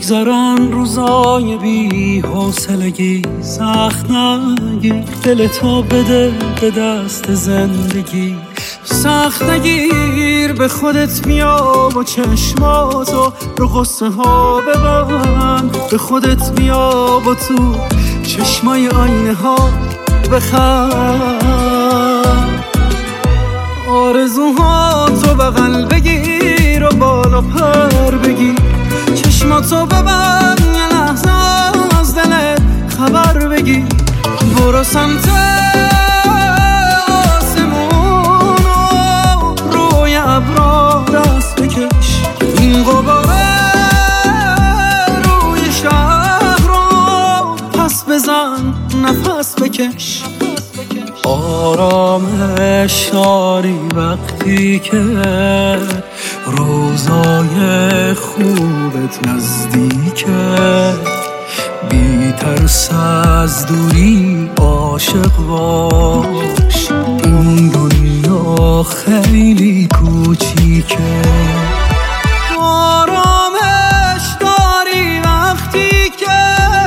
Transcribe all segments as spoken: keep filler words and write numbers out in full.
بگذرن روزای بی حوصلگی، سخت نگیر دل تو بده به دست زندگی. سخت نگیر به خودت بیا و چشماتو رو قصه ها ببند. به خودت بیا و تو چشمای آینه ها بخند. آرزوهاتو بغل بگیر و بالا پر بگیر. چشماتو ببند یه لحظه از دلت خبر بگیر. برو سمت آسمون و روی ابرا دست بکش. این غباره روی شهر رو پس بزن نفس بکش. آرامش داری وقتی که روزای خوبت نزدیکه. بی ترس از دوری عاشق باش. این دنیا خیلی کوچیکه. آرامش داری وقتی که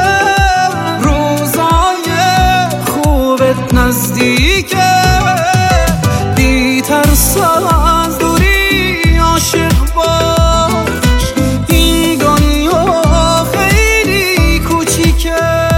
روزای خوبت نزدیکه. بی ترس از دوری عاشق باش. این دنیا خیلی کوچیکه.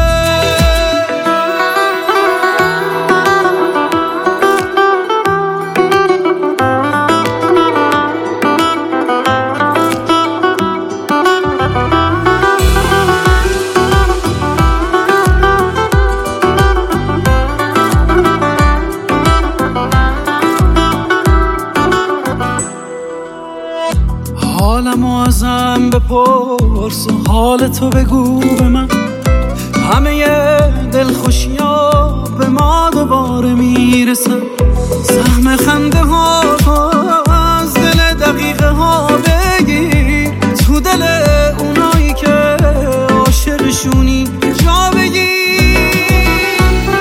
حالمو ازم بپرس و حالتو بگو به من. همه دلخوشیا به ما دوباره میرسن. سهم خنده ها از دل دقیقه ها بگیر. تو دل اونایی که عاشقشونی جا بگیر.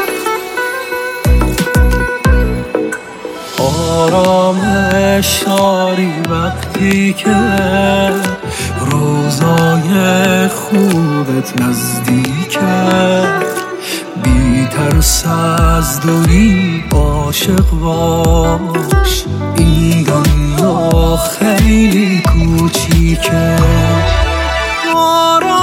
آرامش داری وقتی که روزای خوبت نزدیکه. بی ترس از دوری عاشق باش. این دنیا خیلی کوچیکه.